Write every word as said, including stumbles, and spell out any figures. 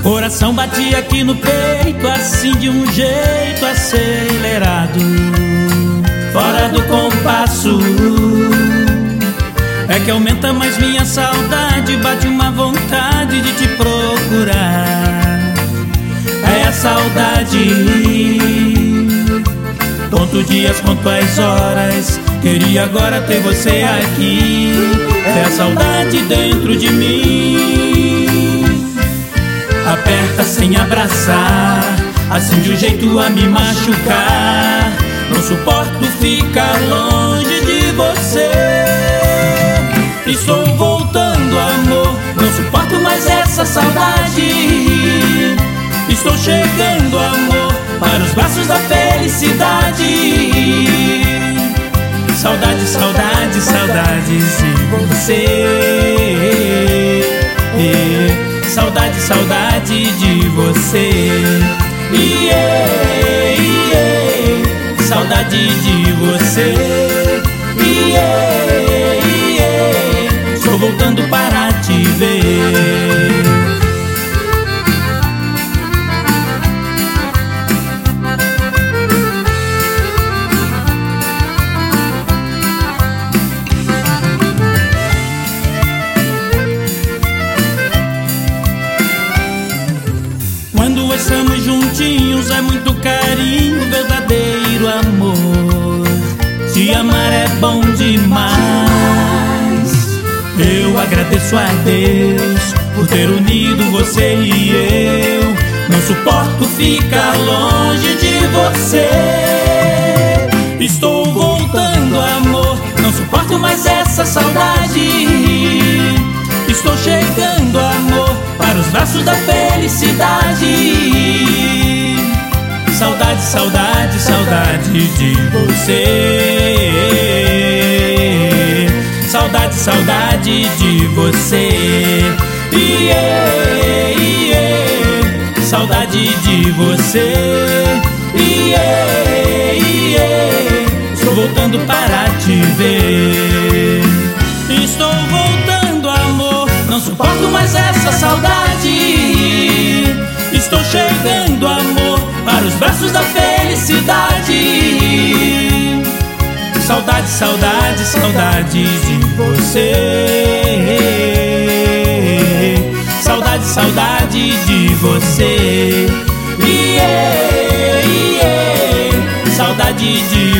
Coração batia aqui no peito, assim de um jeito acelerado, fora do compasso. É que aumenta mais minha saudade, bate uma vontade de te procurar. É a saudade, conto dias, conto as horas, queria agora ter você aqui. É a saudade dentro de mim, aperta sem abraçar, assim de um jeito a me machucar. Não suporto ficar longe de você. Estou voltando, amor, não suporto mais essa saudade. Estou chegando, amor, para os braços da felicidade. Saudade, saudade, saudades de você. Saudade, saudade de você. Yeah, yeah. Saudade de você. Yeah, yeah. Estou voltando para te ver. Quando estamos juntinhos é muito carinho, verdadeiro amor. Te amar é bom demais. Eu agradeço a Deus por ter unido você e eu. Não suporto ficar longe de você. Estou voltando, amor, não suporto mais essa saudade. Estou chegando, amor, para os braços da felicidade. Saudade, saudade, saudade de você. Saudade, saudade de você. Yeah, yeah. Saudade de você. Yeah, yeah. Estou voltando para te ver. Estou voltando, amor, não suporto mais essa saudade. Estou chegando, amor, para os braços da felicidade. Saudade, saudade, saudade de você. Saudade, saudade de você. Yeah, yeah. Saudade de